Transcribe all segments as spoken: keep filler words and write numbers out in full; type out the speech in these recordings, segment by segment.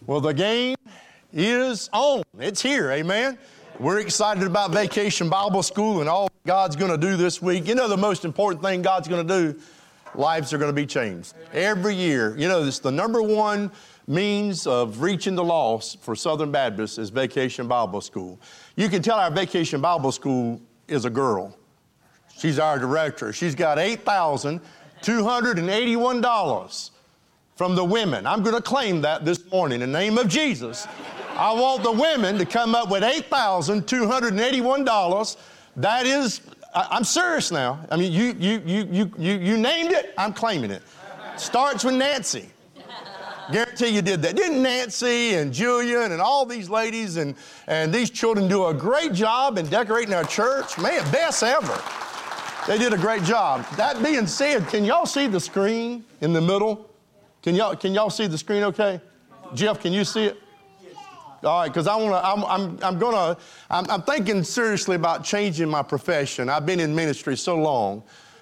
Well, the game is on. It's here, amen? We're excited about Vacation Bible School and all God's going to do this week. You know the most important thing God's going to do? Lives are going to be changed. Every year. You know, it's the number one means of reaching the lost for Southern Baptists is Vacation Bible School. You can tell our Vacation Bible School is a girl. She's our director. She's got eight thousand two hundred eighty-one dollars from the women. I'm going to claim that this morning in the name of Jesus. I want the women to come up with eight thousand two hundred eighty-one dollars. That is, I, I'm serious now. I mean, you, you, you, you, you, you named it, I'm claiming it. Starts with Nancy. Guarantee you did that. Didn't Nancy and Julian and all these ladies and, and these children do a great job in decorating our church? Man, best ever. They did a great job. That being said, can y'all see the screen in the middle? Can y'all, can y'all see the screen okay? Jeff, can you see it? All right, because I want to, I'm, I'm, I'm going to, I'm, I'm thinking seriously about changing my profession. I've been in ministry so long.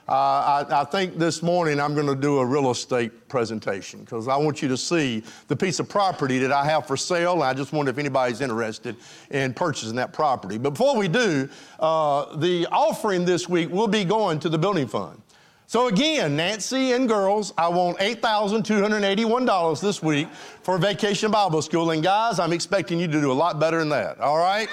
Uh, I, I think this morning I'm going to do a real estate presentation because I want you to see the piece of property that I have for sale. And I just wonder if anybody's interested in purchasing that property. But before we do, uh, the offering this week will be going to the building fund. So again, Nancy and girls, I want eight thousand two hundred eighty-one dollars this week for Vacation Bible School. And guys, I'm expecting you to do a lot better than that, all right?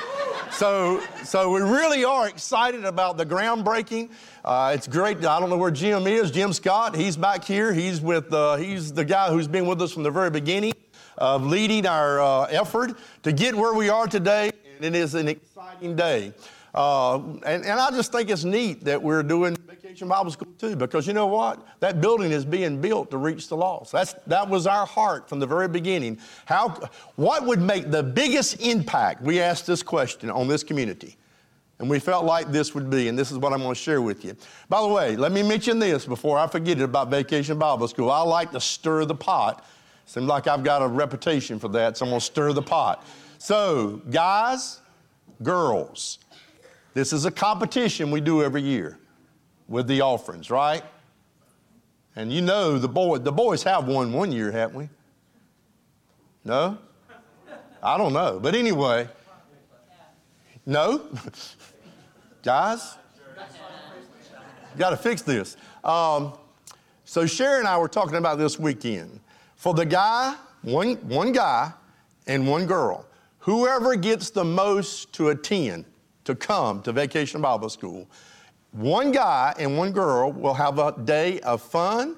So, so we really are excited about the groundbreaking. Uh, it's great. I don't know where Jim is. Jim Scott, he's back here. He's with. Uh, he's the guy who's been with us from the very beginning of leading our uh, effort to get where we are today. And it is an exciting day. Uh, and, and I just think it's neat that we're doing Vacation Bible School too, because you know what? That building is being built to reach the lost. That's, that was our heart from the very beginning. How, what would make the biggest impact? We asked this question on this community, and we felt like this would be, and this is what I'm going to share with you. By the way, let me mention this before I forget it about Vacation Bible School. I like to stir the pot. Seems like I've got a reputation for that, so I'm going to stir the pot. So, guys, girls, this is a competition we do every year with the offerings, right? And you know the boy, the boys have won one year, haven't we? No? I don't know. But anyway, no? Guys? Got to fix this. Um, so Sherry and I were talking about this weekend. For the guy, one, one guy and one girl, whoever gets the most to attend, to come to Vacation Bible School, one guy and one girl will have a day of fun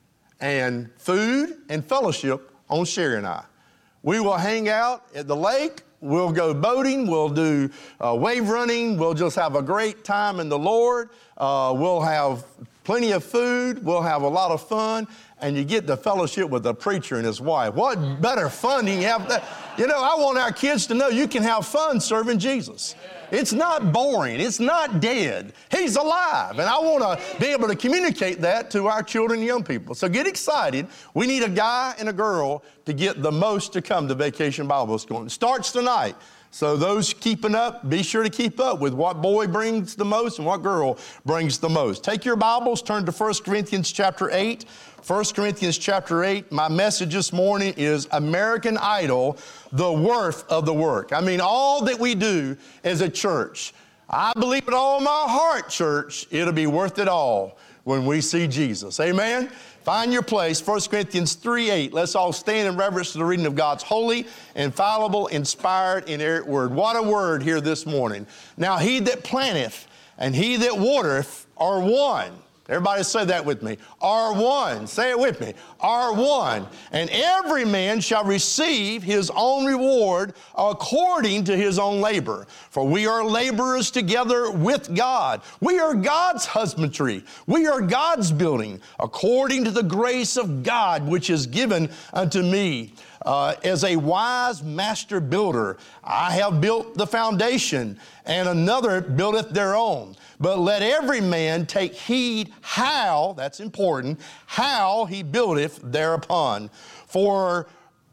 and food and fellowship on Sherry and I. We will hang out at the lake. We'll go boating. We'll do uh, wave running. We'll just have a great time in the Lord. Uh, we'll have plenty of food. We'll have a lot of fun. And you get the fellowship with the preacher and his wife. What better fun do you have? That? You know, I want our kids to know you can have fun serving Jesus. It's not boring. It's not dead. He's alive. And I want to be able to communicate that to our children and young people. So get excited. We need a guy and a girl to get the most to come to Vacation Bible School. It starts tonight. So those keeping up, be sure to keep up with what boy brings the most and what girl brings the most. Take your Bibles, turn to First Corinthians chapter eight. First Corinthians chapter eight. My message this morning is American Idol, the worth of the work. I mean, all that we do as a church, I believe with all my heart, church, it'll be worth it all when we see Jesus. Amen? Find your place, First Corinthians three eight. Let's all stand in reverence to the reading of God's holy, infallible, inspired, inerrant word. What a word here this morning. Now, he that planteth and he that watereth are one. Everybody say that with me. Are one. Say it with me. Are one. And every man shall receive his own reward according to his own labor. For we are laborers together with God. We are God's husbandry. We are God's building according to the grace of God which is given unto me. Uh, as a wise master builder, I have built the foundation, and another buildeth their own. But let every man take heed how, that's important, how he buildeth thereupon. For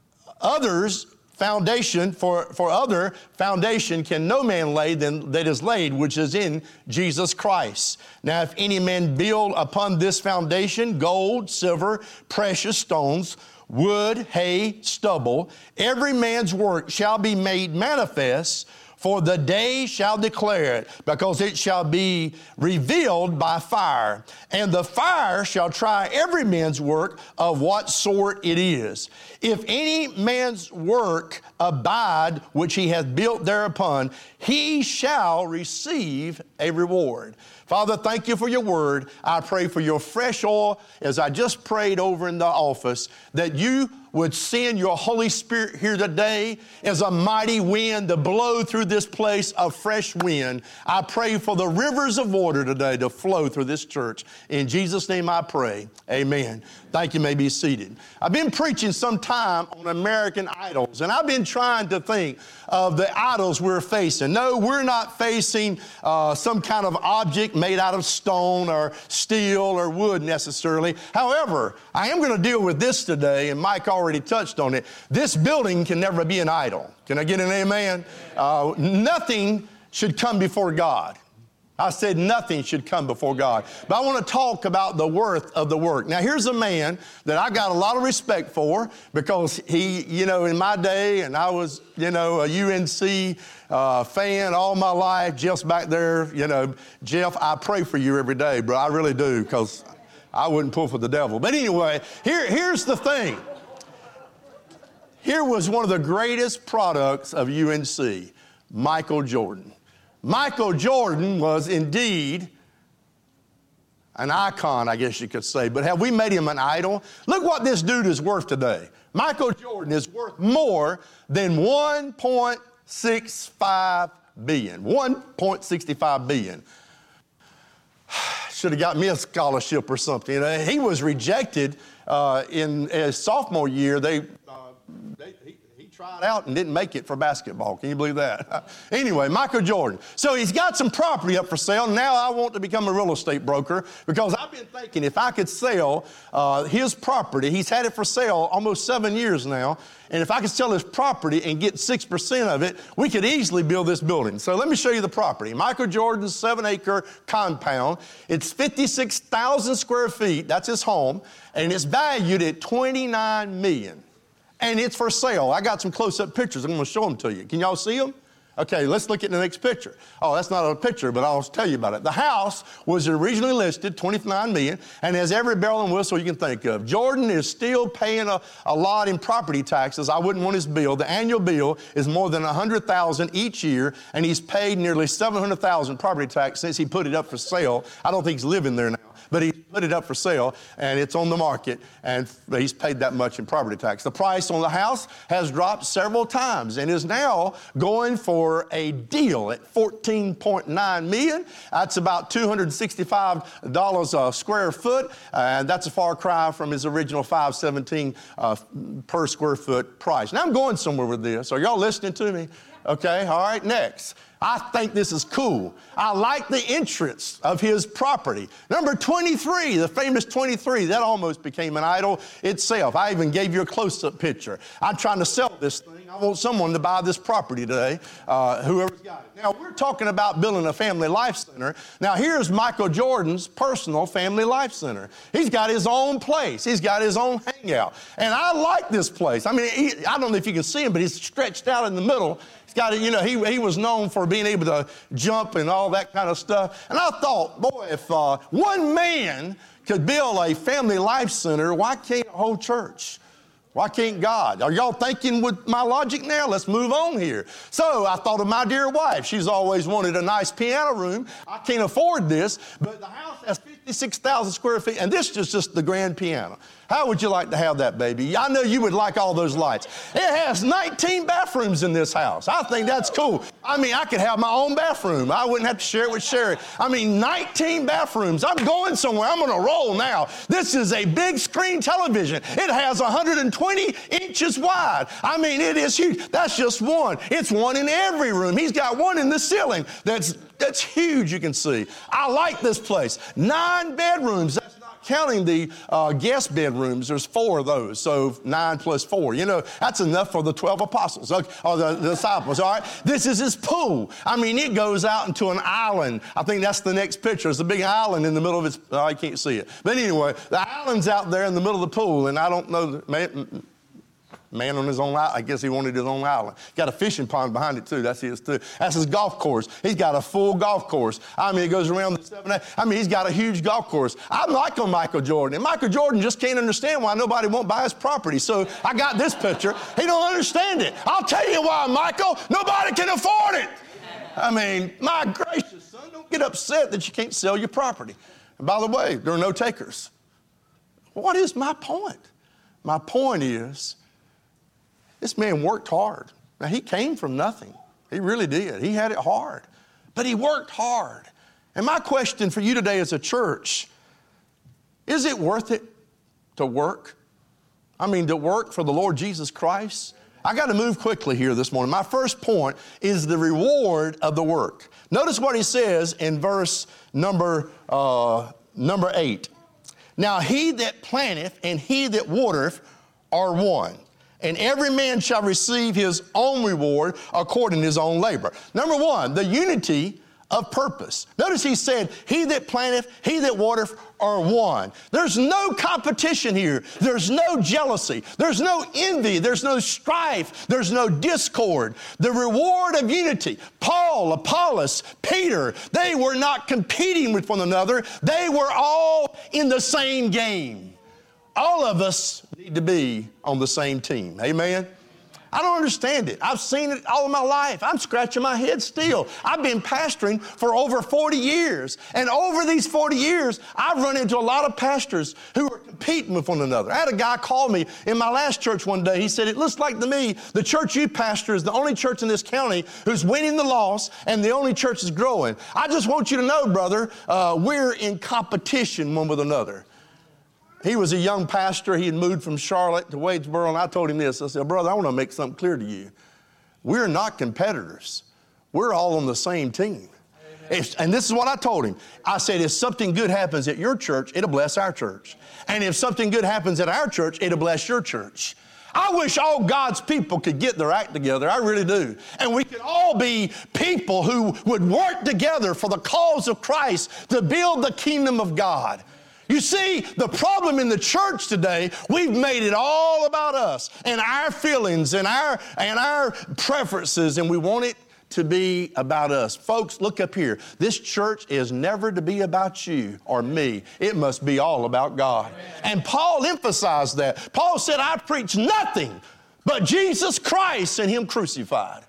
others foundation, for, for other foundation can no man lay than that is laid, which is in Jesus Christ. Now, if any man build upon this foundation gold, silver, precious stones, wood, hay, stubble, every man's work shall be made manifest, for the day shall declare it, because it shall be revealed by fire. And the fire shall try every man's work of what sort it is. If any man's work abide, which he hath built thereupon, he shall receive a reward. Father, thank you for your word. I pray for your fresh oil, as I just prayed over in the office, that you would send your Holy Spirit here today as a mighty wind to blow through this place, a fresh wind. I pray for the rivers of water today to flow through this church. In Jesus' name I pray. Amen. Thank you. You may be seated. I've been preaching some time on American idols, and I've been trying to think of the idols we're facing. No, we're not facing uh, some kind of object made out of stone or steel or wood necessarily. However, I am going to deal with this today, and Mike already touched on it. This building can never be an idol. Can I get an amen? Uh, nothing should come before God. I said nothing should come before God. But I want to talk about the worth of the work. Now, here's a man that I got a lot of respect for, because he, you know, in my day, and I was, you know, a U N C uh, fan all my life. Jeff's back there. You know, Jeff, I pray for you every day, bro. I really do, because I wouldn't pull for the devil. But anyway, here, here's the thing. Here was one of the greatest products of U N C, Michael Jordan. Michael Jordan was indeed an icon, I guess you could say. But have we made him an idol? Look what this dude is worth today. Michael Jordan is worth more than one point six five billion dollars. one point six five billion dollars. Should have got me a scholarship or something. You know, he was rejected uh, in his sophomore year. They, uh, they he, he tried out and didn't make it for basketball. Can you believe that? Anyway, Michael Jordan. So he's got some property up for sale. Now I want to become a real estate broker, because I've been thinking if I could sell uh, his property. He's had it for sale almost seven years now. And if I could sell his property and get six percent of it, we could easily build this building. So let me show you the property. Michael Jordan's seven-acre compound. It's fifty-six thousand square feet. That's his home. And it's valued at twenty-nine million dollars. And it's for sale. I got some close-up pictures. I'm going to show them to you. Can y'all see them? Okay, let's look at the next picture. Oh, that's not a picture, but I'll tell you about it. The house was originally listed twenty-nine million dollars and has every bell and whistle you can think of. Jordan is still paying a, a lot in property taxes. I wouldn't want his bill. The annual bill is more than one hundred thousand dollars each year, and he's paid nearly seven hundred thousand dollars property tax since he put it up for sale. I don't think he's living there now, but he put it up for sale, and it's on the market, and he's paid that much in property tax. The price on the house has dropped several times and is now going for a deal at fourteen point nine million dollars. That's about two hundred sixty-five dollars a square foot, and that's a far cry from his original five seventeen uh, per square foot price. Now I'm going somewhere with this. Are y'all listening to me? Okay, all right, next. I think this is cool. I like the entrance of his property. Number twenty-three, the famous twenty-three, that almost became an idol itself. I even gave you a close-up picture. I'm trying to sell this thing. I want someone to buy this property today, uh, whoever's got it. Now, we're talking about building a family life center. Now, here's Michael Jordan's personal family life center. He's got his own place. He's got his own hangout. And I like this place. I mean, he, I don't know if you can see him, but he's stretched out in the middle. He's got, you know, he, he was known for being able to jump and all that kind of stuff. And I thought, boy, if uh, one man could build a family life center, why can't a whole church? Why can't God? Are y'all thinking with my logic now? Let's move on here. So I thought of my dear wife. She's always wanted a nice piano room. I can't afford this, but the house has fifty-six thousand square feet, and this is just the grand piano. How would you like to have that, baby? I know you would like all those lights. It has nineteen bathrooms in this house. I think that's cool. I mean, I could have my own bathroom. I wouldn't have to share it with Sherry. I mean, nineteen bathrooms. I'm going somewhere. I'm going to roll now. This is a big screen television. It has one hundred twenty inches wide. I mean, it is huge. That's just one. It's one in every room. He's got one in the ceiling that's, that's huge, you can see. I like this place. Nine bedrooms. That's not not counting the uh, guest bedrooms. There's four of those, so nine plus four. You know, that's enough for the twelve apostles, or the, the disciples, all right? This is his pool. I mean, it goes out into an island. I think that's the next picture. It's a big island in the middle of its, oh, I can't see it. But anyway, the island's out there in the middle of the pool, and I don't know, man, man on his own island. I guess he wanted his own island. Got a fishing pond behind it too. That's his too. That's his golf course. He's got a full golf course. I mean, it goes around the seven. I mean, he's got a huge golf course. I'm like on Michael Jordan, and Michael Jordan just can't understand why nobody won't buy his property. So I got this picture. He don't understand it. I'll tell you why, Michael. Nobody can afford it. I mean, my gracious, son, don't get upset that you can't sell your property. And by the way, there are no takers. What is my point? My point is, this man worked hard. Now, he came from nothing. He really did. He had it hard. But he worked hard. And my question for you today as a church, is it worth it to work? I mean, to work for the Lord Jesus Christ? I got to move quickly here this morning. My first point is the reward of the work. Notice what he says in verse number, uh, number eight. Now, he that planteth and he that watereth are one. And every man shall receive his own reward according to his own labor. Number one, the unity of purpose. Notice he said, he that planteth, he that watereth are one. There's no competition here. There's no jealousy. There's no envy. There's no strife. There's no discord. The reward of unity. Paul, Apollos, Peter, they were not competing with one another. They were all in the same game. All of us need to be on the same team. Amen? I don't understand it. I've seen it all of my life. I'm scratching my head still. I've been pastoring for over forty years. And over these forty years, I've run into a lot of pastors who are competing with one another. I had a guy call me in my last church one day. He said, it looks like to me the church you pastor is the only church in this county who's winning the lost and the only church is growing. I just want you to know, brother, uh, we're in competition one with another. He was a young pastor. He had moved from Charlotte to Wadesboro, and I told him this. I said, brother, I want to make something clear to you. We're not competitors. We're all on the same team. If, and this is what I told him. I said, if something good happens at your church, it'll bless our church. And if something good happens at our church, it'll bless your church. I wish all God's people could get their act together. I really do. And we could all be people who would work together for the cause of Christ to build the kingdom of God. You see, the problem in the church today, we've made it all about us and our feelings and our, and our preferences, and we want it to be about us. Folks, look up here. This church is never to be about you or me. It must be all about God. And Paul emphasized that. Paul said, I preach nothing but Jesus Christ and Him crucified.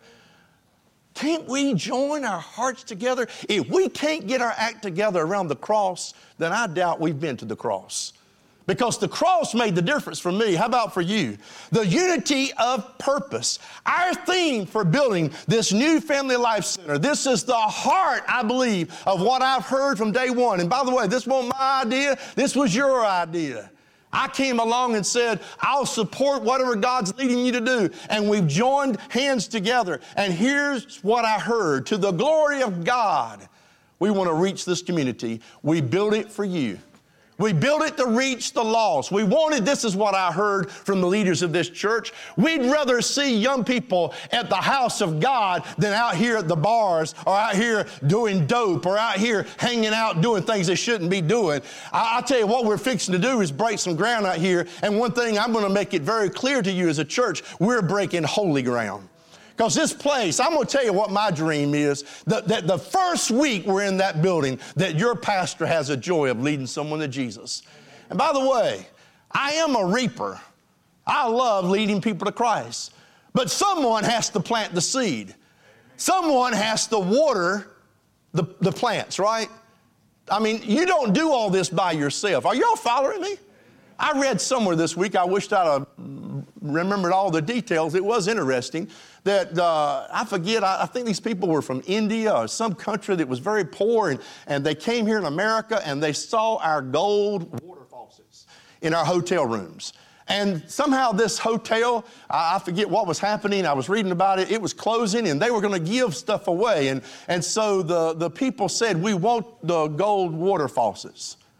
Can't we join our hearts together? If we can't get our act together around the cross, then I doubt we've been to the cross. Because the cross made the difference for me. How about for you? The unity of purpose. Our theme for building this new Family Life Center, this is the heart, I believe, of what I've heard from day one. And by the way, this wasn't my idea. This was your idea. I came along and said, I'll support whatever God's leading you to do. And we've joined hands together. And here's what I heard. To the glory of God, we want to reach this community. We built it for you. We built it to reach the lost. We wanted, this is what I heard from the leaders of this church, we'd rather see young people at the house of God than out here at the bars or out here doing dope or out here hanging out doing things they shouldn't be doing. I, I tell you what we're fixing to do is break some ground out here. And one thing I'm going to make it very clear to you as a church, we're breaking holy ground. Because this place, I'm going to tell you what my dream is, that, that the first week we're in that building, that your pastor has a joy of leading someone to Jesus. And by the way, I am a reaper. I love leading people to Christ. But someone has to plant the seed. Someone has to water the, the plants, right? I mean, you don't do all this by yourself. Are y'all following me? I read somewhere this week, I wished I'd have remembered all the details. It was interesting that, uh, I forget, I, I think these people were from India or some country that was very poor, and, and they came here in America and they saw our gold water faucets in our hotel rooms. And somehow this hotel, I, I forget what was happening. I was reading about it. It was closing and they were going to give stuff away. And, and so the, the people said, we want the gold water faucets.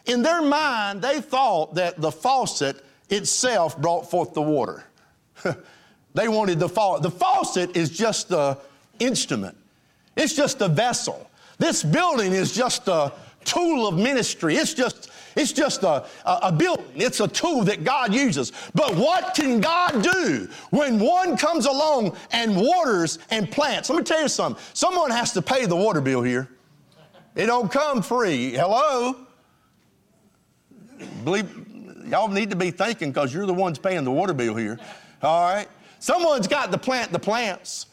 In their mind, they thought that the faucet itself brought forth the water. They wanted the faucet. The faucet is just the instrument. It's just a vessel. This building is just a tool of ministry. It's just, it's just a, a, a building. It's a tool that God uses. But what can God do when one comes along and waters and plants? Let me tell you something. Someone has to pay the water bill here. It don't come free. Hello? Believe, y'all need to be thinking because you're the ones paying the water bill here. All right? Someone's got to plant the plants.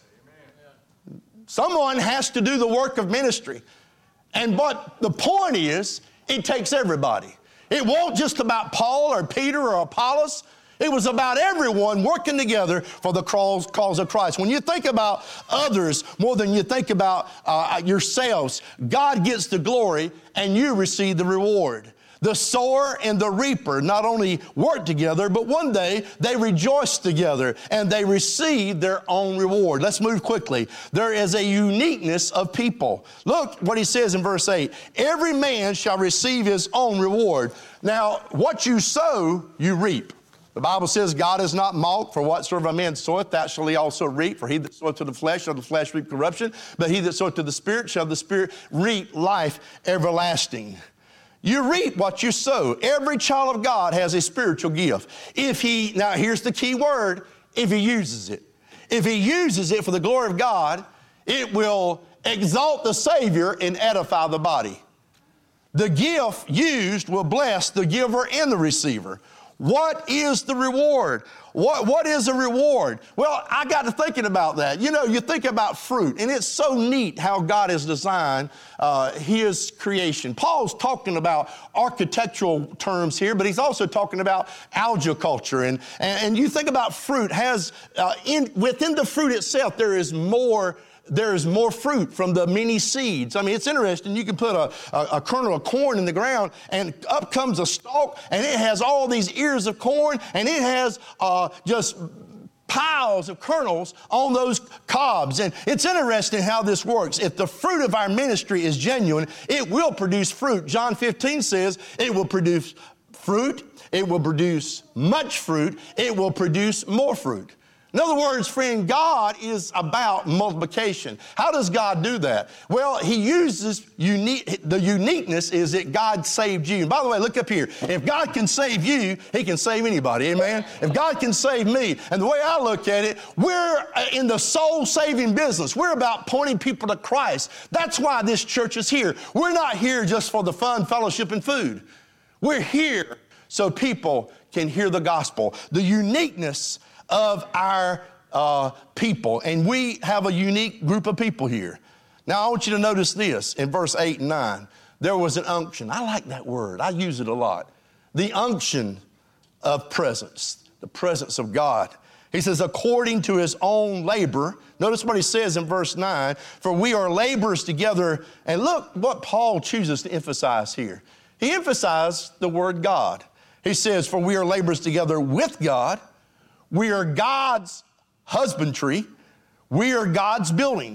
Someone has to do the work of ministry. And but the point is, it takes everybody. It wasn't just about Paul or Peter or Apollos. It was about everyone working together for the cause, cause of Christ. When you think about others more than you think about uh, yourselves, God gets the glory and you receive the reward. The sower and the reaper not only work together, but one day they rejoice together and they receive their own reward. Let's move quickly. There is a uniqueness of people. Look what he says in verse eight. Every man shall receive his own reward. Now, what you sow, you reap. The Bible says God is not mocked, for whatsoever a man soweth, that shall he also reap. For he that soweth to the flesh shall the flesh reap corruption, but he that soweth to the Spirit shall the Spirit reap life everlasting. You reap what you sow. Every child of God has a spiritual gift. If he, now here's the key word, if he uses it. If he uses it for the glory of God, it will exalt the Savior and edify the body. The gift used will bless the giver and the receiver. What is the reward? What, what is a reward? Well, I got to thinking about that. You know, you think about fruit, and it's so neat how God has designed uh, His creation. Paul's talking about architectural terms here, but he's also talking about agriculture. And, and, and you think about fruit has, uh, in, within the fruit itself, there is more There's more fruit from the many seeds. I mean, it's interesting. You can put a, a, a kernel of corn in the ground, and up comes a stalk, and it has all these ears of corn, and it has uh, just piles of kernels on those cobs. And it's interesting how this works. If the fruit of our ministry is genuine, it will produce fruit. John fifteen says it will produce fruit. It will produce much fruit. It will produce more fruit. In other words, friend, God is about multiplication. How does God do that? Well, He uses unique, the uniqueness is that God saved you. And by the way, look up here. If God can save you, He can save anybody, amen? If God can save me, and the way I look at it, we're in the soul-saving business. We're about pointing people to Christ. That's why this church is here. We're not here just for the fun, fellowship, and food. We're here so people can hear the gospel. The uniqueness of our uh, people. And we have a unique group of people here. Now, I want you to notice this in verse eight and nine. There was an unction. I like that word. I use it a lot. The unction of presence, the presence of God. He says, according to His own labor. Notice what he says in verse nine. For we are laborers together. And look what Paul chooses to emphasize here. He emphasized the word God. He says, for we are laborers together with God. We are God's husbandry. We are God's building.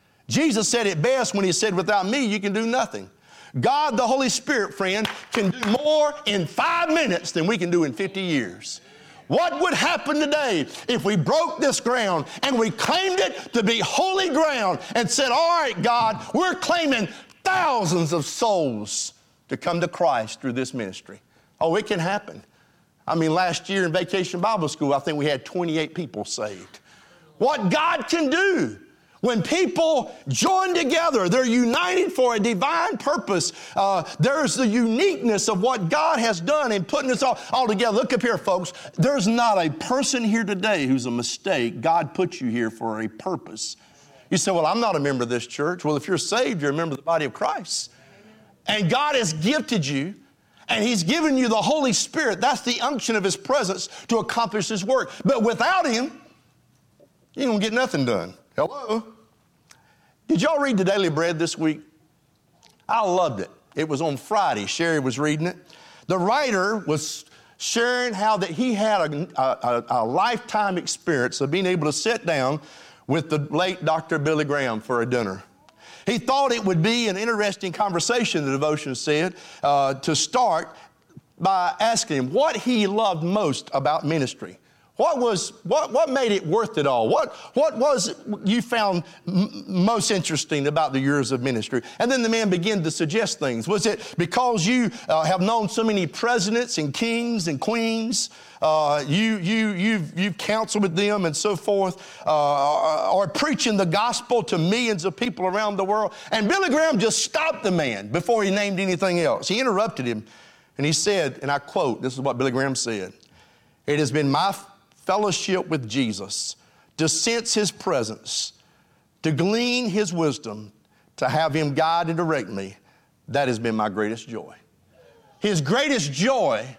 Jesus said it best when He said, without me, you can do nothing. God, the Holy Spirit, friend, can do more in five minutes than we can do in fifty years. What would happen today if we broke this ground and we claimed it to be holy ground and said, all right, God, we're claiming thousands of souls to come to Christ through this ministry? Oh, it can happen. I mean, last year in Vacation Bible School, I think we had twenty-eight people saved. What God can do when people join together, they're united for a divine purpose. Uh, there's the uniqueness of what God has done in putting us all, all together. Look up here, folks. There's not a person here today who's a mistake. God put you here for a purpose. You say, well, I'm not a member of this church. Well, if you're saved, you're a member of the body of Christ. And God has gifted you. And He's given you the Holy Spirit. That's the unction of His presence to accomplish His work. But without Him, you ain't going to get nothing done. Hello? Did y'all read the Daily Bread this week? I loved it. It was on Friday. Sherry was reading it. The writer was sharing how that he had a, a, a lifetime experience of being able to sit down with the late Doctor Billy Graham for a dinner. He thought it would be an interesting conversation, the devotion said, uh, to start by asking him what he loved most about ministry. What was, what, what made it worth it all? What, what was it you found m- most interesting about the years of ministry? And then the man began to suggest things. Was it because you uh, have known so many presidents and kings and queens? Uh, you, you, you've, you've counseled with them and so forth, uh, or preaching the gospel to millions of people around the world. And Billy Graham just stopped the man before he named anything else. He interrupted him and he said, and I quote, this is what Billy Graham said, "It has been my fellowship with Jesus, to sense his presence, to glean his wisdom, to have him guide and direct me. That has been my greatest joy." His greatest joy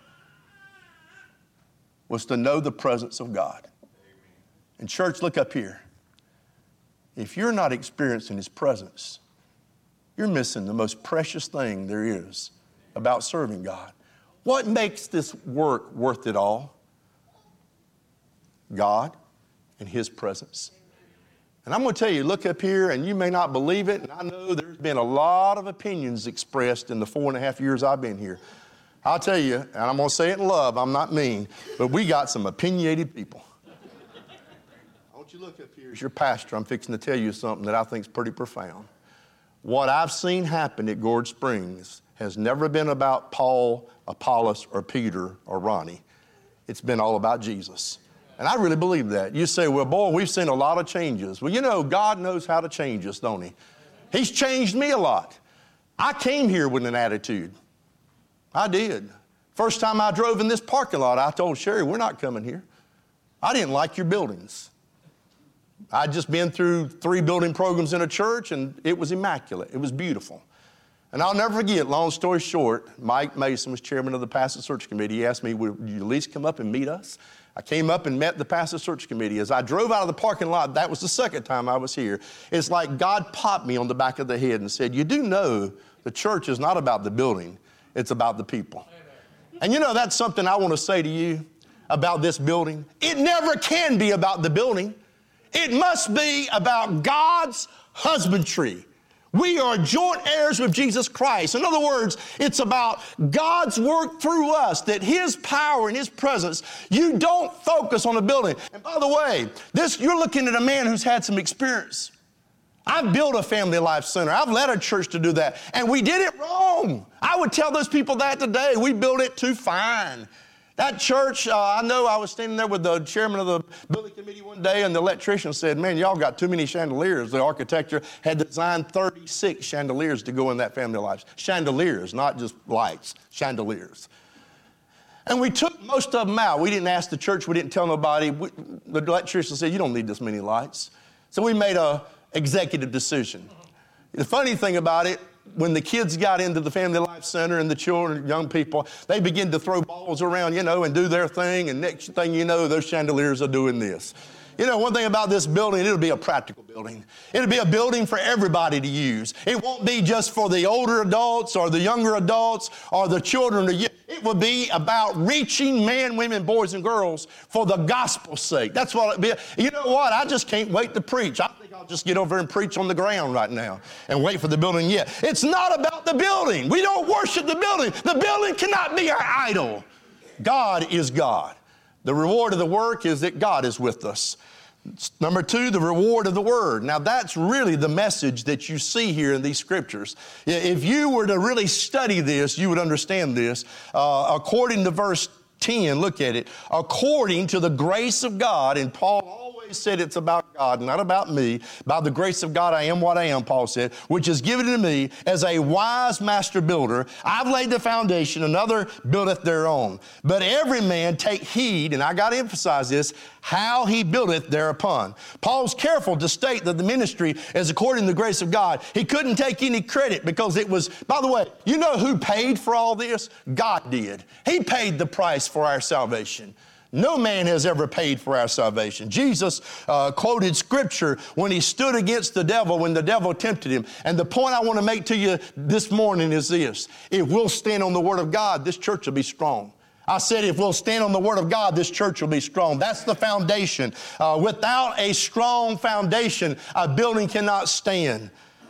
was to know the presence of God. And church, look up here. If you're not experiencing his presence, you're missing the most precious thing there is about serving God. What makes this work worth it all? God and his presence. And I'm going to tell you, look up here, and you may not believe it, and I know there's been a lot of opinions expressed in the four and a half years I've been here. I'll tell you, and I'm going to say it in love, I'm not mean, but we got some opinionated people. I want you to look up here as your pastor. I'm fixing to tell you something that I think is pretty profound. What I've seen happen at Gourd Springs has never been about Paul, Apollos, or Peter, or Ronnie. It's been all about Jesus. And I really believe that. You say, well, boy, we've seen a lot of changes. Well, you know, God knows how to change us, don't he? He's changed me a lot. I came here with an attitude. I did. First time I drove in this parking lot, I told Sherry, we're not coming here. I didn't like your buildings. I'd just been through three building programs in a church, and it was immaculate. It was beautiful. And I'll never forget, long story short, Mike Mason was chairman of the pastor search committee. He asked me, would you at least come up and meet us? I came up and met the pastor search committee. As I drove out of the parking lot, that was the second time I was here. It's like God popped me on the back of the head and said, you do know the church is not about the building, it's about the people. Amen. And you know, that's something I want to say to you about this building. It never can be about the building. It must be about God's husbandry. We are joint heirs with Jesus Christ. In other words, it's about God's work through us, that his power and his presence, you don't focus on the building. And by the way, this you're looking at a man who's had some experience. I've built a family life center. I've led a church to do that. And we did it wrong. I would tell those people that today. We built it too fine. That church, uh, I know I was standing there with the chairman of the building committee one day, and the electrician said, man, y'all got too many chandeliers. The architecture had designed thirty-six chandeliers to go in that family life. Chandeliers, not just lights, chandeliers. And we took most of them out. We didn't ask the church. We didn't tell nobody. We, the electrician said, you don't need this many lights. So we made a executive decision. The funny thing about it, when the kids got into the Family Life Center and the children, young people, they begin to throw balls around, you know, and do their thing. And next thing you know, those chandeliers are doing this. You know, one thing about this building, it'll be a practical building. It'll be a building for everybody to use. It won't be just for the older adults or the younger adults or the children. It will be about reaching men, women, boys, and girls for the gospel's sake. That's what it'll be. You know what? I just can't wait to preach. I think I'll just get over and preach on the ground right now and wait for the building yet. It's not about the building. We don't worship the building. The building cannot be our idol. God is God. The reward of the work is that God is with us. Number two, the reward of the word. Now that's really the message that you see here in these scriptures. If you were to really study this, you would understand this. Uh, according to verse ten, look at it. According to the grace of God, and Paul always said it's about God, not about me. By the grace of God, I am what I am, Paul said, which is given to me as a wise master builder. I've laid the foundation, another buildeth thereon. But every man take heed, and I got to emphasize this, how he buildeth thereupon. Paul's careful to state that the ministry is according to the grace of God. He couldn't take any credit because it was, by the way, you know who paid for all this? God did. He paid the price for our salvation. No man has ever paid for our salvation. Jesus uh, quoted scripture when he stood against the devil, when the devil tempted him. And the point I want to make to you this morning is this. If we'll stand on the word of God, this church will be strong. I said if we'll stand on the word of God, this church will be strong. That's the foundation. Uh, without a strong foundation, a building cannot stand.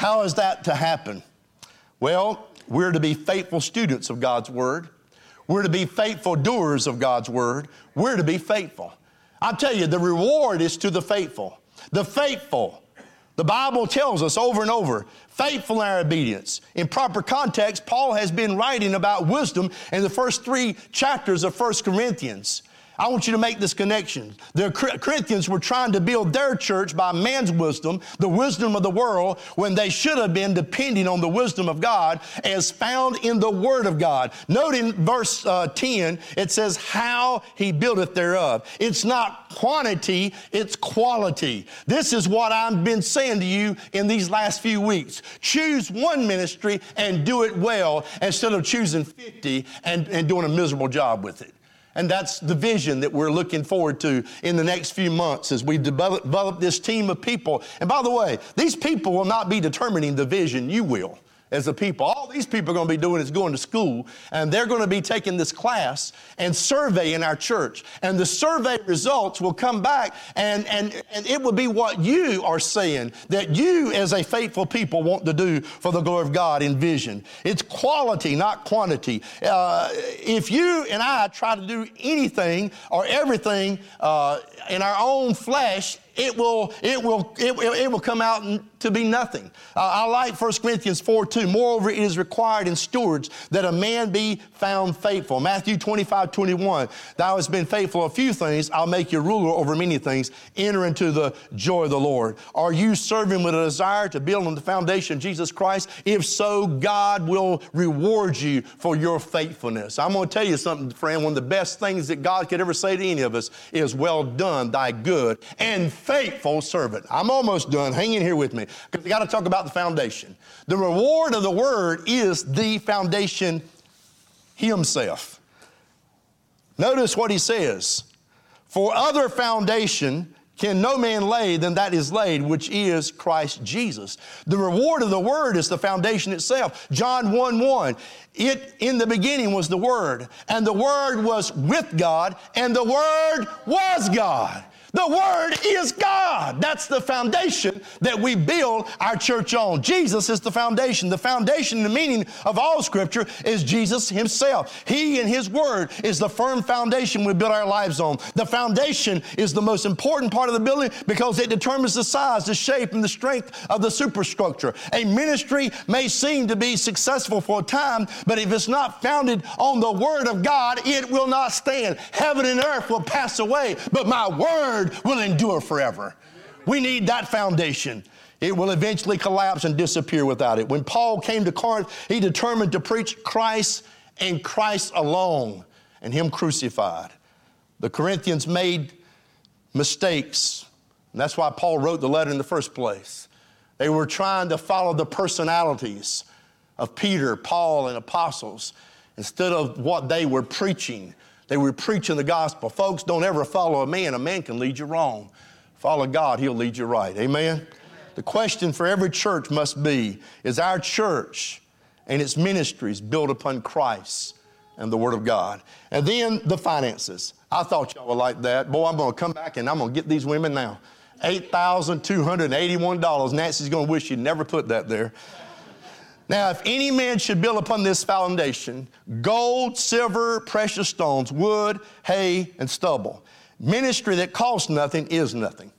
How is that to happen? Well, we're to be faithful students of God's Word. We're to be faithful doers of God's Word. We're to be faithful. I tell you, the reward is to the faithful. The faithful. The Bible tells us over and over, faithful in our obedience. In proper context, Paul has been writing about wisdom in the first three chapters of First Corinthians. I want you to make this connection. The Corinthians were trying to build their church by man's wisdom, the wisdom of the world, when they should have been depending on the wisdom of God as found in the Word of God. Note in verse uh, ten, it says, how he buildeth thereof. It's not quantity, it's quality. This is what I've been saying to you in these last few weeks. Choose one ministry and do it well instead of choosing fifty and, and doing a miserable job with it. And that's the vision that we're looking forward to in the next few months as we develop, develop this team of people. And by the way, these people will not be determining the vision. You will as a people. All these people are going to be doing is going to school, and they're going to be taking this class and surveying our church. And the survey results will come back, and, and, and it will be what you are saying that you as a faithful people want to do for the glory of God in vision. It's quality, not quantity. Uh, if you and I try to do anything or everything uh, in our own flesh, it will, it will, it, it will come out to be nothing. Uh, I like First Corinthians four two. Moreover, it is required in stewards that a man be found faithful. Matthew twenty-five twenty-one. Thou hast been faithful a few things, I'll make you ruler over many things. Enter into the joy of the Lord. Are you serving with a desire to build on the foundation of Jesus Christ? If so, God will reward you for your faithfulness. I'm going to tell you something, friend. One of the best things that God could ever say to any of us is, well done, thy good and faithful servant. I'm almost done. Hang in here with me, because we got to talk about the foundation. The reward of the Word is the foundation Himself. Notice what He says. For other foundation can no man lay than that is laid, which is Christ Jesus. The reward of the Word is the foundation itself. John one one. It in the beginning was the Word, and the Word was with God, and the Word was God. The Word is God. That's the foundation that we build our church on. Jesus is the foundation. The foundation, the meaning of all Scripture is Jesus Himself. He and His Word is the firm foundation we build our lives on. The foundation is the most important part of the building because it determines the size, the shape, and the strength of the superstructure. A ministry may seem to be successful for a time, but if it's not founded on the Word of God, it will not stand. Heaven and earth will pass away, but my Word will endure forever. We need that foundation. It will eventually collapse and disappear without it. When Paul came to Corinth, he determined to preach Christ and Christ alone and Him crucified. The Corinthians made mistakes, and that's why Paul wrote the letter in the first place. They were trying to follow the personalities of Peter, Paul, and apostles instead of what they were preaching. They were preaching the gospel. Folks, don't ever follow a man. A man can lead you wrong. Follow God, He'll lead you right. Amen? Amen. The question for every church must be, is our church and its ministries built upon Christ and the Word of God? And then the finances. I thought y'all would like that. Boy, I'm going to come back and I'm going to get these women now. eight thousand two hundred eighty-one dollars. Nancy's going to wish she'd never put that there. Now, if any man should build upon this foundation, gold, silver, precious stones, wood, hay, and stubble. Ministry that costs nothing is nothing.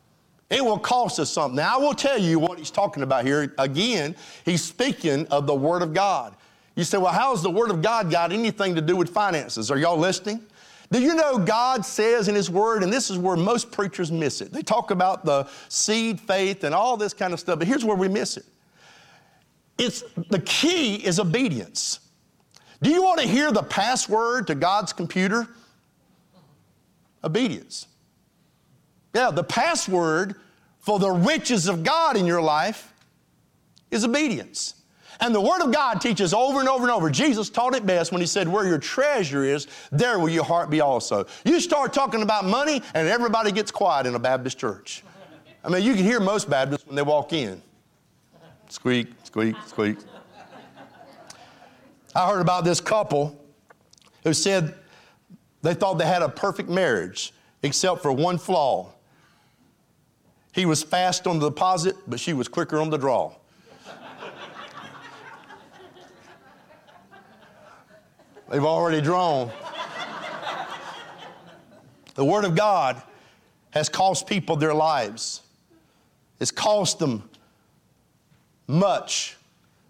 It will cost us something. Now, I will tell you what he's talking about here. Again, he's speaking of the Word of God. You say, well, how has the Word of God got anything to do with finances? Are y'all listening? Do you know God says in His Word, and this is where most preachers miss it. They talk about the seed, faith, and all this kind of stuff, but here's where we miss it. It's, the key is obedience. Do you want to hear the password to God's computer? Obedience. Yeah, the password for the riches of God in your life is obedience. And the Word of God teaches over and over and over. Jesus taught it best when He said, where your treasure is, there will your heart be also. You start talking about money and everybody gets quiet in a Baptist church. I mean, you can hear most Baptists when they walk in. Squeak, squeak, squeak. I heard about this couple who said they thought they had a perfect marriage except for one flaw. He was fast on the deposit, but she was quicker on the draw. They've already drawn. The Word of God has cost people their lives. It's cost them much.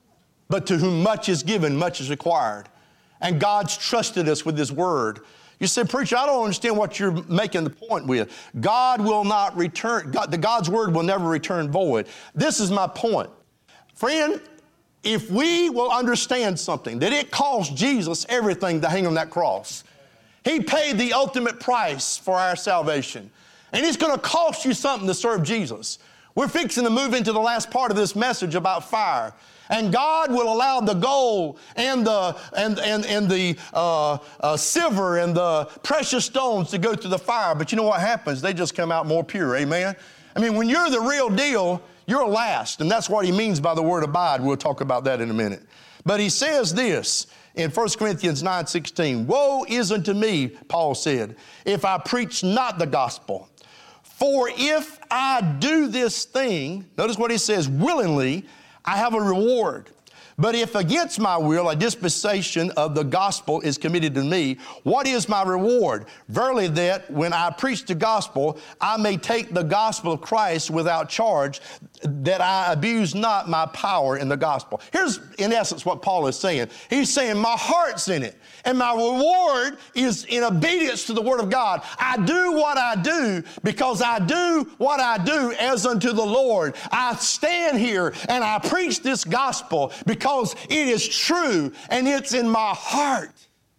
But to whom much is given, much is required. And God's trusted us with His Word. You say, preacher, I don't understand what you're making the point with. God will not return, God, the God's Word will never return void. This is my point. Friend, if we will understand something, that it cost Jesus everything to hang on that cross. He paid the ultimate price for our salvation. And it's going to cost you something to serve Jesus. We're fixing to move into the last part of this message about fire. And God will allow the gold and the, and, and, and the uh, uh, silver and the precious stones to go through the fire. But you know what happens? They just come out more pure. Amen? I mean, when you're the real deal, you're last. And that's what he means by the word abide. We'll talk about that in a minute. But he says this in First Corinthians nine sixteen. Woe is unto me, Paul said, if I preach not the gospel. For if I do this thing, notice what he says, willingly, I have a reward. But if against my will a dispensation of the gospel is committed to me, what is my reward? Verily that when I preach the gospel, I may take the gospel of Christ without charge, that I abuse not my power in the gospel. Here's in essence what Paul is saying. He's saying my heart's in it, and my reward is in obedience to the word of God. I do what I do because I do what I do as unto the Lord. I stand here and I preach this gospel because it is true and it's in my heart.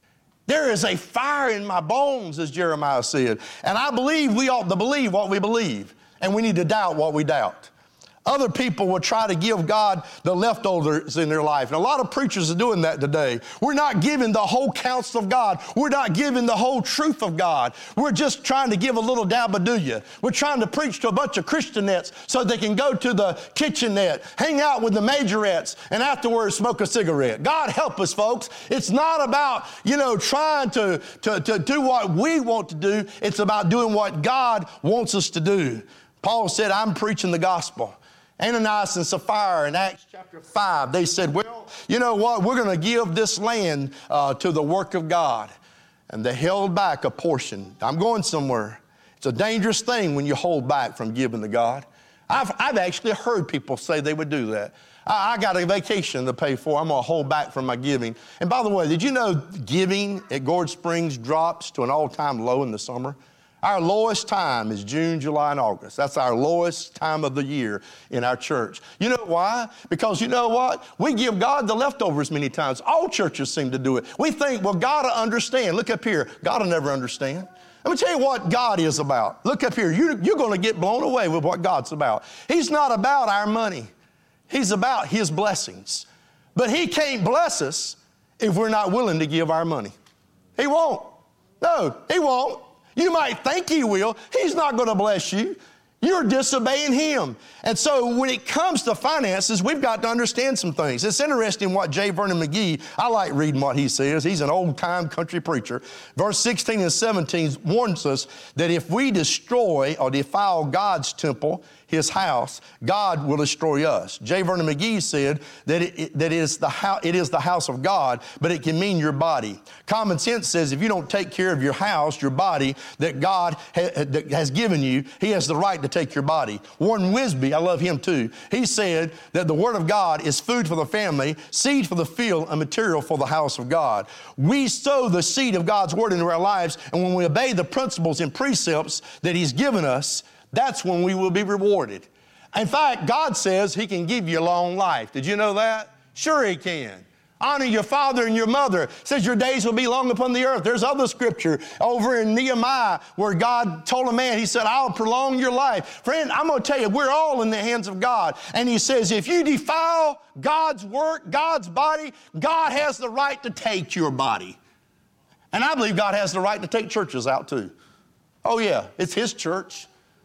There is a fire in my bones, as Jeremiah said. And I believe we ought to believe what we believe, and we need to doubt what we doubt. Other people will try to give God the leftovers in their life. And a lot of preachers are doing that today. We're not giving the whole counsel of God. We're not giving the whole truth of God. We're just trying to give a little dabadooya. We're trying to preach to a bunch of Christianettes so they can go to the kitchenette, hang out with the majorettes, and afterwards smoke a cigarette. God help us, folks. It's not about, you know, trying to, to, to do what we want to do. It's about doing what God wants us to do. Paul said, I'm preaching the gospel. Ananias and Sapphira in Acts chapter five, they said, well, you know what? We're going to give this land uh, to the work of God. And they held back a portion. I'm going somewhere. It's a dangerous thing when you hold back from giving to God. I've, I've actually heard people say they would do that. I, I got a vacation to pay for. I'm going to hold back from my giving. And by the way, did you know giving at Gorge Springs drops to an all-time low in the summer? Our lowest time is June, July, and August. That's our lowest time of the year in our church. You know why? Because you know what? We give God the leftovers many times. All churches seem to do it. We think, well, God will understand. Look up here. God will never understand. Let me tell you what God is about. Look up here. You, you're going to get blown away with what God's about. He's not about our money. He's about His blessings. But He can't bless us if we're not willing to give our money. He won't. No, He won't. You might think He will. He's not going to bless you. You're disobeying Him. And so when it comes to finances, we've got to understand some things. It's interesting what J. Vernon McGee, I like reading what he says. He's an old-time country preacher. Verse sixteen and seventeen warns us that if we destroy or defile God's temple, His house, God will destroy us. J. Vernon McGee said that it, it, that it, is the ho- it is the house of God, but it can mean your body. Common sense says if you don't take care of your house, your body, that God ha- that has given you, He has the right to take your body. Warren Wisby, I love him too, he said that the Word of God is food for the family, seed for the field, and material for the house of God. We sow the seed of God's Word into our lives, and when we obey the principles and precepts that He's given us, that's when we will be rewarded. In fact, God says He can give you a long life. Did you know that? Sure He can. Honor your father and your mother. It says your days will be long upon the earth. There's other scripture over in Nehemiah where God told a man, He said, I'll prolong your life. Friend, I'm going to tell you, we're all in the hands of God. And He says, if you defile God's work, God's body, God has the right to take your body. And I believe God has the right to take churches out too. Oh yeah, it's His church.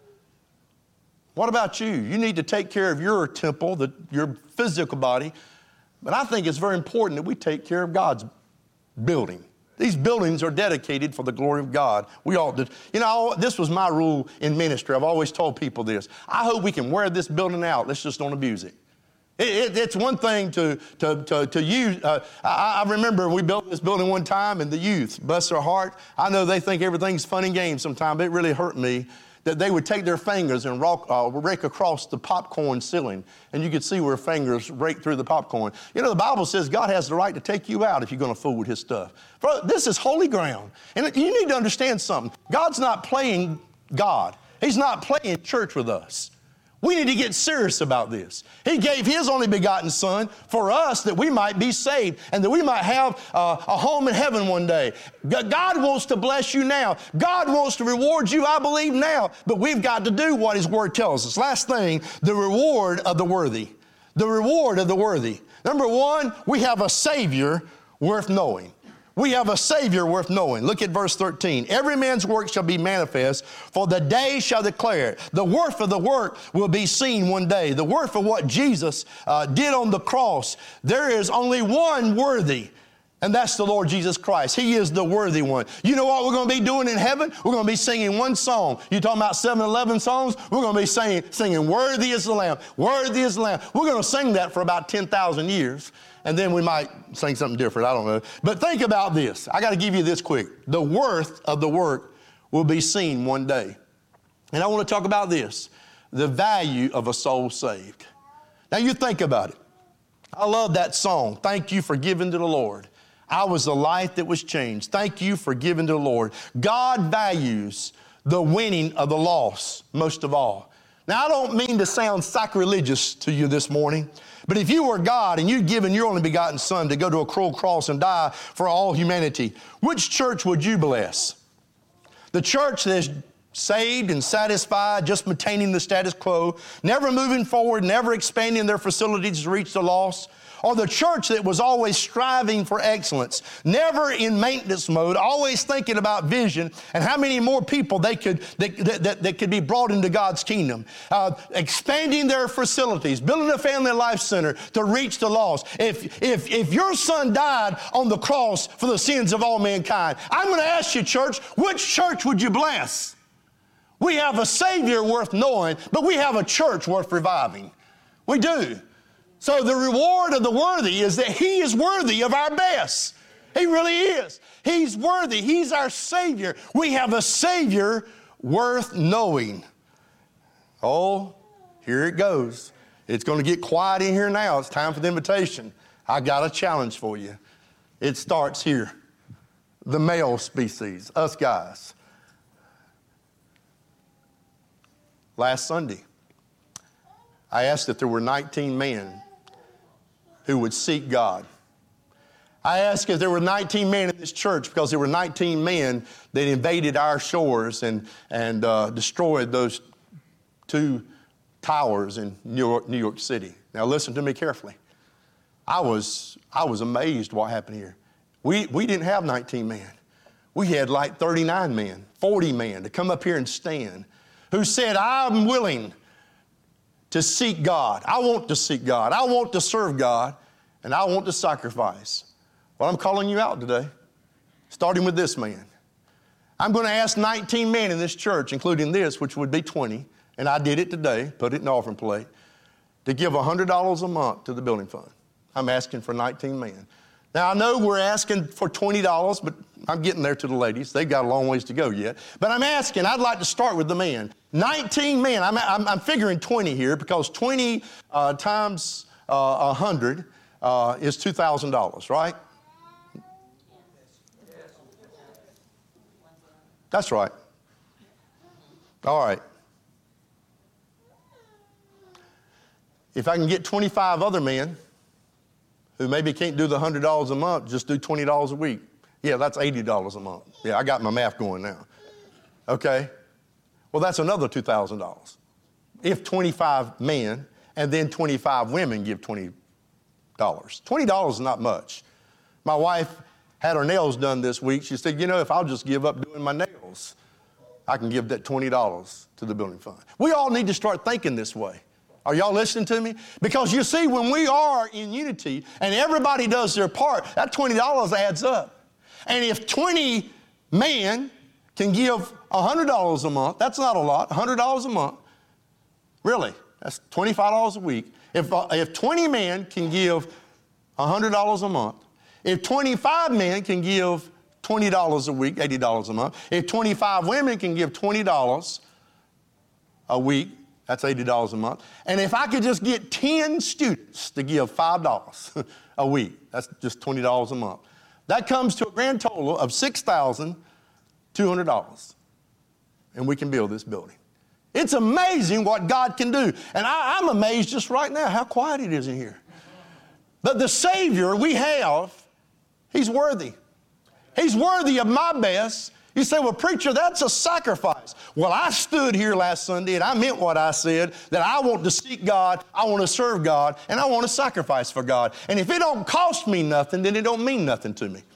What about you? You need to take care of your temple, the, your physical body. But I think it's very important that we take care of God's building. These buildings are dedicated for the glory of God. We ought to, you know, this was my rule in ministry. I've always told people this. I hope we can wear this building out. Let's just don't abuse it. It, it, it's one thing to, to, to, to use. Uh, I, I remember we built this building one time, and the youth, bless their heart, I know they think everything's fun and games sometimes, but it really hurt me that they would take their fingers and rock, uh, rake across the popcorn ceiling, and you could see where fingers rake through the popcorn. You know, the Bible says God has the right to take you out if you're going to fool with his stuff. Bro, this is holy ground. And you need to understand something. God's not playing God. He's not playing church with us. We need to get serious about this. He gave his only begotten son for us that we might be saved and that we might have uh, a home in heaven one day. God wants to bless you now. God wants to reward you, I believe, now. But we've got to do what his word tells us. Last thing, the reward of the worthy. The reward of the worthy. Number one, we have a Savior worth knowing. We have a Savior worth knowing. Look at verse thirteen. Every man's work shall be manifest, for the day shall declare it. The worth of the work will be seen one day. The worth of what Jesus uh, did on the cross. There is only one worthy, and that's the Lord Jesus Christ. He is the worthy one. You know what we're going to be doing in heaven? We're going to be singing one song. You talking about seven eleven songs? We're going to be singing, singing Worthy is the Lamb, Worthy is the Lamb. We're going to sing that for about ten thousand years. And then we might sing something different. I don't know. But think about this. I got to give you this quick. The worth of the work will be seen one day. And I want to talk about this. The value of a soul saved. Now you think about it. I love that song. Thank you for giving to the Lord. I was the life that was changed. Thank you for giving to the Lord. God values the winning of the lost most of all. Now I don't mean to sound sacrilegious to you this morning, but if you were God and you'd given your only begotten son to go to a cruel cross and die for all humanity, which church would you bless? The church that's saved and satisfied, just maintaining the status quo, never moving forward, never expanding their facilities to reach the lost? Or the church that was always striving for excellence, never in maintenance mode, always thinking about vision and how many more people they could that, that, that could be brought into God's kingdom, uh, expanding their facilities, building a family life center to reach the lost. If if if your son died on the cross for the sins of all mankind, I'm going to ask you, church, which church would you bless? We have a Savior worth knowing, but we have a church worth reviving. We do. So the reward of the worthy is that he is worthy of our best. He really is. He's worthy. He's our Savior. We have a Savior worth knowing. Oh, here it goes. It's going to get quiet in here now. It's time for the invitation. I got a challenge for you. It starts here. The male species, us guys. Last Sunday, I asked if there were nineteen men who would seek God. I asked if there were nineteen men in this church because there were nineteen men that invaded our shores and, and uh, destroyed those two towers in New York, New York City. Now listen to me carefully. I was, I was amazed what happened here. We, we didn't have nineteen men. We had like thirty-nine men, forty men to come up here and stand who said, I'm willing to seek God. I want to seek God. I want to serve God, and I want to sacrifice. Well, I'm calling you out today, starting with this man. I'm going to ask nineteen men in this church, including this, which would be twenty, and I did it today, put it in the offering plate, to give one hundred dollars a month to the building fund. I'm asking for nineteen men. Now, I know we're asking for twenty dollars, but I'm getting there to the ladies. They've got a long ways to go yet. But I'm asking, I'd like to start with the men. nineteen men, I'm, I'm, I'm figuring twenty here because twenty uh, times uh, one hundred uh, is two thousand dollars, right? That's right. All right. If I can get twenty-five other men who maybe can't do the one hundred dollars a month, just do twenty dollars a week. Yeah, that's eighty dollars a month. Yeah, I got my math going now. Okay? Well, that's another two thousand dollars. If twenty-five men and then twenty-five women give twenty dollars. twenty dollars is not much. My wife had her nails done this week. She said, you know, if I'll just give up doing my nails, I can give that twenty dollars to the building fund. We all need to start thinking this way. Are y'all listening to me? Because you see, when we are in unity and everybody does their part, that twenty dollars adds up. And if twenty men can give one hundred dollars a month, that's not a lot, one hundred dollars a month. Really, That's twenty-five dollars a week. If, uh, if twenty men can give one hundred dollars a month, if twenty-five men can give twenty dollars a week, eighty dollars a month, if twenty-five women can give twenty dollars a week, that's eighty dollars a month. And if I could just get ten students to give five dollars a week, that's just twenty dollars a month. That comes to a grand total of six thousand two hundred dollars. And we can build this building. It's amazing what God can do. And I, I'm amazed just right now how quiet it is in here. But the Savior we have, He's worthy. He's worthy of my best. You say, well, preacher, that's a sacrifice. Well, I stood here last Sunday and I meant what I said, that I want to seek God, I want to serve God, and I want to sacrifice for God. And if it don't cost me nothing, then it don't mean nothing to me.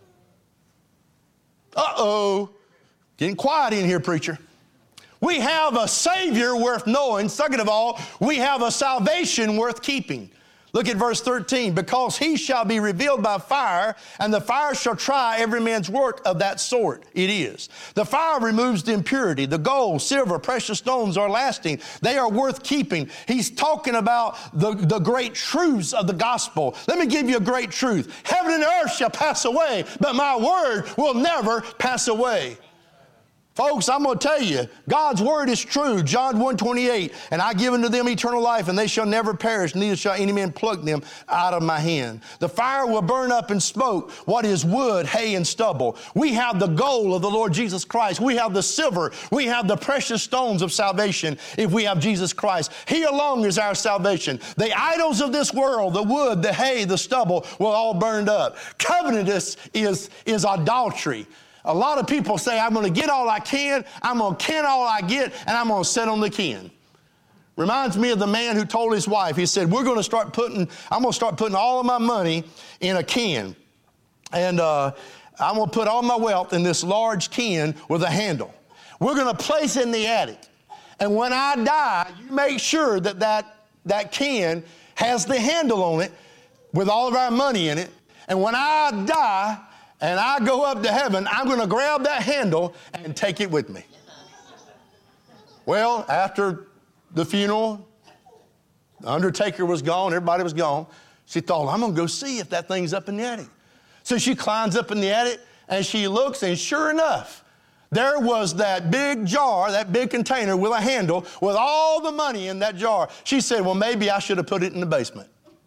Uh-oh. Getting quiet in here, preacher. We have a Savior worth knowing. Second of all, we have a salvation worth keeping. Look at verse thirteen. Because He shall be revealed by fire, and the fire shall try every man's work of that sort. It is. The fire removes the impurity. The gold, silver, precious stones are lasting. They are worth keeping. He's talking about the, the great truths of the gospel. Let me give you a great truth. Heaven and earth shall pass away, but my word will never pass away. Folks, I'm going to tell you, God's word is true. John one twenty-eight, and I give unto them eternal life, and they shall never perish, neither shall any man pluck them out of my hand. The fire will burn up in smoke what is wood, hay, and stubble. We have the gold of the Lord Jesus Christ. We have the silver. We have the precious stones of salvation if we have Jesus Christ. He alone is our salvation. The idols of this world, the wood, the hay, the stubble, will all burned up. Covetous is, is idolatry. A lot of people say, I'm going to get all I can, I'm going to can all I get, and I'm going to sit on the can. Reminds me of the man who told his wife, he said, we're going to start putting, I'm going to start putting all of my money in a can. And uh, I'm going to put all my wealth in this large can with a handle. We're going to place it in the attic. And when I die, you make sure that that, that can has the handle on it with all of our money in it. And when I die, and I go up to heaven, I'm going to grab that handle and take it with me. Well, after the funeral, the undertaker was gone, everybody was gone. She thought, I'm going to go see if that thing's up in the attic. So she climbs up in the attic, and she looks, and sure enough, there was that big jar, that big container with a handle with all the money in that jar. She said, well, maybe I should have put it in the basement.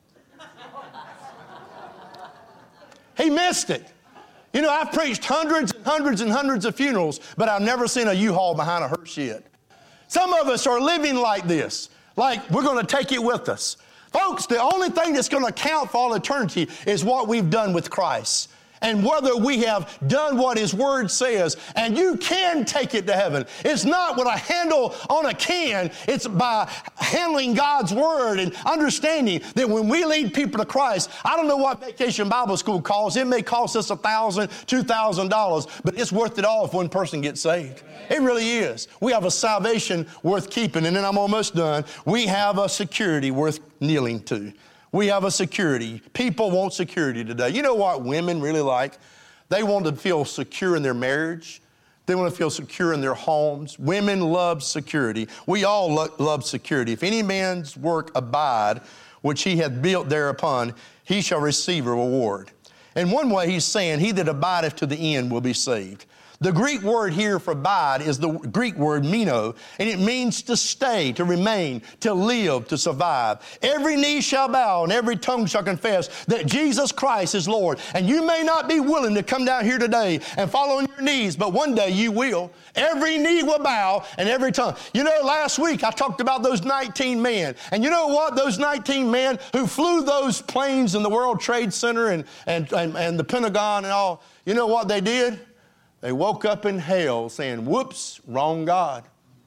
He missed it. You know, I've preached hundreds and hundreds and hundreds of funerals, but I've never seen a U-Haul behind a hearse yet. Some of us are living like this, like we're going to take it with us. Folks, the only thing that's going to count for all eternity is what we've done with Christ. And whether we have done what His Word says, and you can take it to heaven. It's not with a handle on a can. It's by handling God's Word and understanding that when we lead people to Christ, I don't know what Vacation Bible School costs. It may cost us one thousand dollars, two thousand dollars, but it's worth it all if one person gets saved. It really is. We have a salvation worth keeping. And then I'm almost done. We have a security worth kneeling to. We have a security. People want security today. You know what women really like? They want to feel secure in their marriage. They want to feel secure in their homes. Women love security. We all lo- love security. If any man's work abide, which he hath built thereupon, he shall receive a reward. In one way he's saying, he that abideth to the end will be saved. The Greek word here for abide is the Greek word meno, and it means to stay, to remain, to live, to survive. Every knee shall bow and every tongue shall confess that Jesus Christ is Lord. And you may not be willing to come down here today and fall on your knees, but one day you will. Every knee will bow and every tongue. You know, last week I talked about those nineteen men. And you know what? Those nineteen men who flew those planes in the World Trade Center and, and, and, and the Pentagon and all, you know what they did? They woke up in hell saying, whoops, wrong God.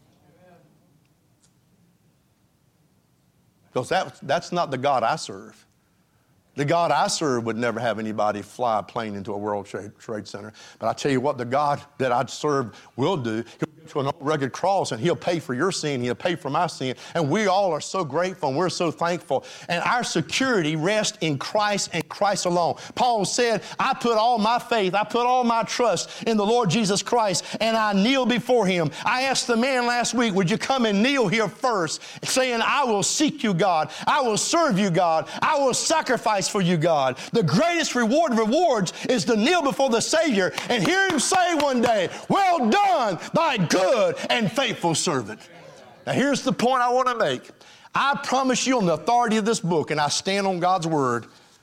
Because that, that's not the God I serve. The God I serve would never have anybody fly a plane into a World Trade, Trade Center. But I tell you what, the God that I serve will do. He'll go to to an old rugged cross, and he'll pay for your sin, he'll pay for my sin. And we all are so grateful and we're so thankful. And our security rests in Christ and Christ alone. Paul said, I put all my faith, I put all my trust in the Lord Jesus Christ, and I kneel before him. I asked the man last week, would you come and kneel here first, saying, I will seek you, God. I will serve you, God. I will sacrifice for you, God. The greatest reward of rewards is to kneel before the Savior and hear him say one day, well done, thy good and faithful servant. Now here's the point I want to make. I promise you on the authority of this book, and I stand on God's word,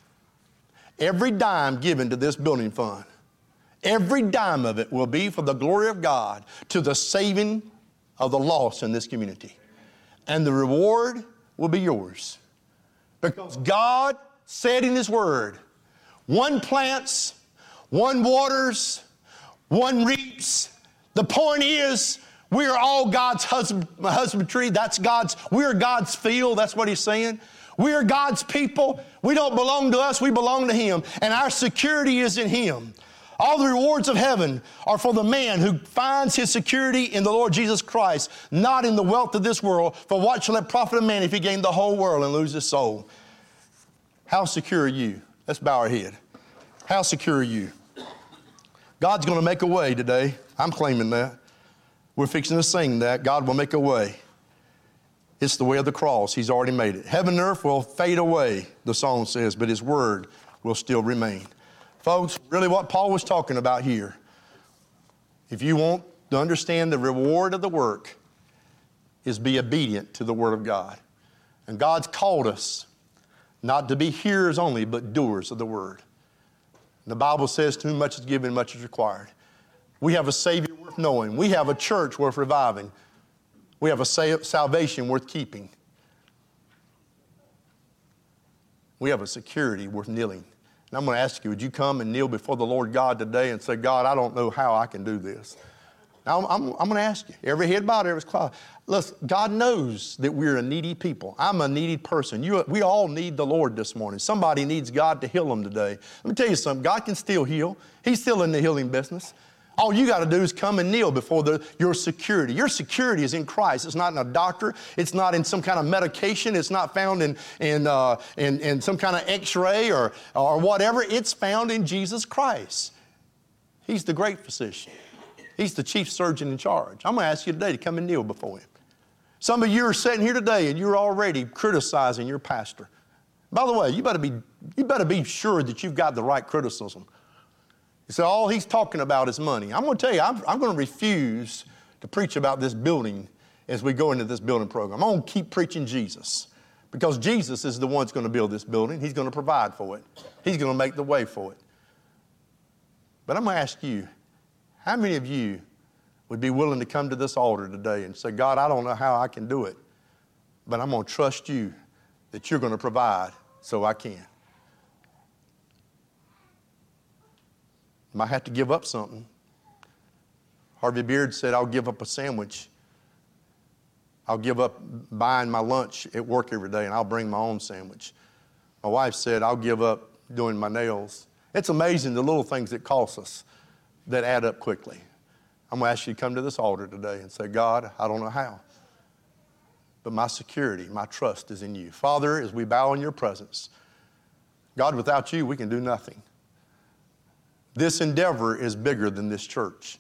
every dime given to this building fund, every dime of it will be for the glory of God to the saving of the lost in this community. And the reward will be yours. Because God said in his word, one plants, one waters, one reaps. The point is, we are all God's husband, husbandry. That's God's, we are God's field. That's what he's saying. We are God's people. We don't belong to us. We belong to him. And our security is in him. All the rewards of heaven are for the man who finds his security in the Lord Jesus Christ, not in the wealth of this world. For what shall it profit a man if he gain the whole world and lose his soul? How secure are you? Let's bow our head. How secure are you? God's going to make a way today. I'm claiming that. We're fixing to sing that. God will make a way. It's the way of the cross. He's already made it. Heaven and earth will fade away, the song says, but his word will still remain. Folks, really what Paul was talking about here, if you want to understand the reward of the work, is be obedient to the word of God. And God's called us not to be hearers only, but doers of the word. The Bible says, to whom much is given, much is required. We have a Savior worth knowing. We have a church worth reviving. We have a salvation worth keeping. We have a security worth kneeling. And I'm going to ask you, would you come and kneel before the Lord God today and say, God, I don't know how I can do this. Now, I'm, I'm, I'm going to ask you, every head bowed, every cloud. Listen, God knows that we're a needy people. I'm a needy person. You, we all need the Lord this morning. Somebody needs God to heal them today. Let me tell you something. God can still heal. He's still in the healing business. All you got to do is come and kneel before the, your security. Your security is in Christ. It's not in a doctor. It's not in some kind of medication. It's not found in, in, uh, in, in some kind of x-ray or, or whatever. It's found in Jesus Christ. He's the great physician. He's the chief surgeon in charge. I'm going to ask you today to come and kneel before him. Some of you are sitting here today and you're already criticizing your pastor. By the way, you better be, you better be sure that you've got the right criticism. You say, all he's talking about is money. I'm going to tell you, I'm, I'm going to refuse to preach about this building as we go into this building program. I'm going to keep preaching Jesus because Jesus is the one that's going to build this building. He's going to provide for it. He's going to make the way for it. But I'm going to ask you, how many of you would be willing to come to this altar today and say, God, I don't know how I can do it, but I'm going to trust you that you're going to provide so I can. Might have to give up something. Harvey Beard said, I'll give up a sandwich. I'll give up buying my lunch at work every day and I'll bring my own sandwich. My wife said, I'll give up doing my nails. It's amazing the little things that cost us that add up quickly. I'm going to ask you to come to this altar today and say, God, I don't know how, but my security, my trust is in you. Father, as we bow in your presence, God, without you, we can do nothing. This endeavor is bigger than this church.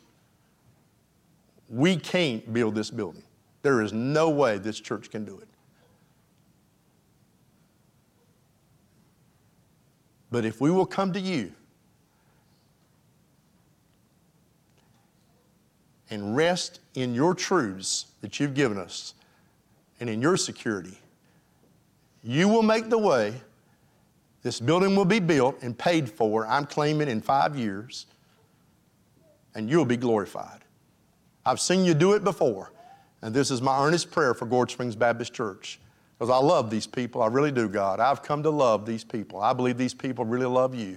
We can't build this building. There is no way this church can do it. But if we will come to you and rest in your truths that you've given us and in your security, you will make the way. This building will be built and paid for, I'm claiming, in five years, and you'll be glorified. I've seen you do it before, and this is my earnest prayer for Gourd Springs Baptist Church, because I love these people. I really do, God. I've come to love these people. I believe these people really love you.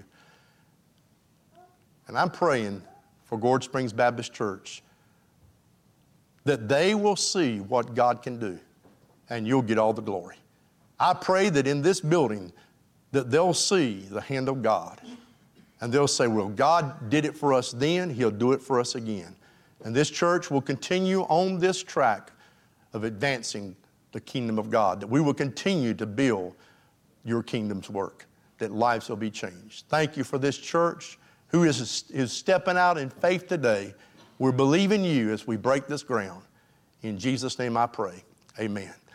And I'm praying for Gourd Springs Baptist Church that they will see what God can do, and you'll get all the glory. I pray that in this building, that they'll see the hand of God. And they'll say, well, God did it for us then, he'll do it for us again. And this church will continue on this track of advancing the kingdom of God, that we will continue to build your kingdom's work, that lives will be changed. Thank you for this church who is, is stepping out in faith today. We're believing you as we break this ground. In Jesus' name I pray. Amen.